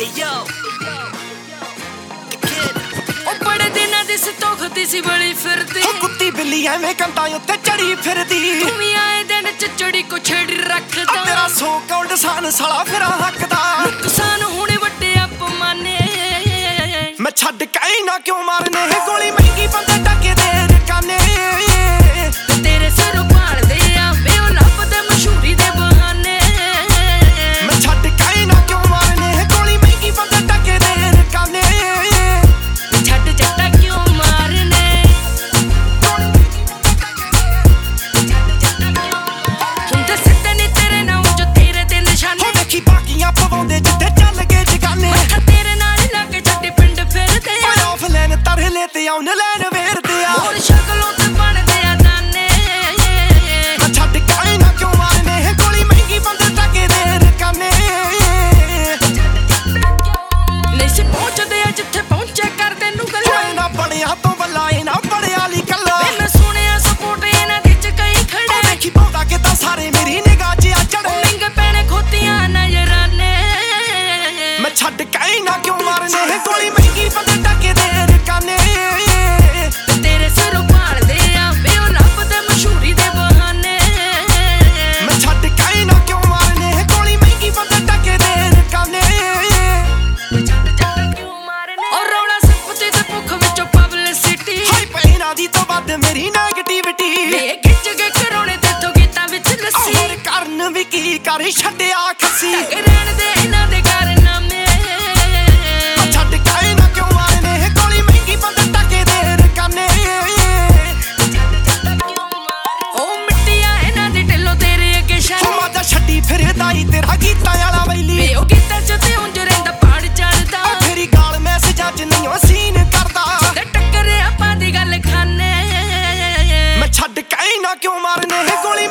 बड़े दिना दी संतोखती सी बड़ी फिरदी कुत्ती बिल्ली एवें कंधा उत्ते चढ़ी फिरदी तू भी आए दिन च चढ़ी को छेड़ी रखदा तेरा सो कौंड सान साला फिरा हकदा नुकसान होने वड्डे अपमाने मैं छड्ड के ना क्यों मारने गोली महंगी बंदे टके दे काने तेरे सिर उपाड़ दे आवे ओ लभदे मशहूरी दे बहाने मैं छड्ड के ना क्यों मारने गोली महंगी बंदे टके दे काने छड्ड जट्टा क्यों मारने हुंदे सिद्ध ने तेरे नाम जो तेरे ते निशाने देखी बाकियां पवाउंदे जिद्दे चल गए जगाने मत्था तेरे नाल लाके छड्डी पिंड फिरदे ऑफलाइन तरले ते ऑनलाइन वेरदे आ और शक्लों ते बनदे आ दाने मैं छड्ड के ना क्यों मारने गोली महंगी बंदे टके दे काने नहीं से पहुंचदे आ जिथे पहुंचे कर तैनू गल्ला ना बड़िया तो बल्ला ना बड़िया ली कल्ला मैं सुनिया सपोर्ट इना दे च कई खड़े देखी पौधा के ता सारे मेरी निगाह च आ चढ़े महंगे पैने खोतियां नजराने मैं छड्ड के ना क्यों मारने गोली महंगी बंदे टके दे काने तेरे सिर उपाड़ दे आवे ओ लभदे मशहूरी दे बहाने मैं छड्ड के ना क्यों मारने गोली महंगी बंदे टके दे काने छड्ड जट्टा क्यों मारने और रौला संपत्ति ते भुख विचों पब्लिसिटी हाय पैना दी तो बात मेरी नेगेटिविटी वे खिच के करोने ते तो गीतां विच लस्सी और करन भी की कर छड्डिया खसी रहन दे इना दे कारनामे मैं छड्ड के ना क्यों मारने गोली महंगी बंदे टके दे काने ओ मिट्टिया इना दी ढिल्लो तेरे अगे शाने माता छड्डी फिरदा ई तेरा गीतां वाला वैली वे ओ गीतां च ते उंज रहिंदा पहाड़ चढ़दा तेरी गाल मैसेजां च नहीं ओ सीन करदा ते टक्करे आपां दी गल खाने मैं छड्ड के ना क्यों मारने गोली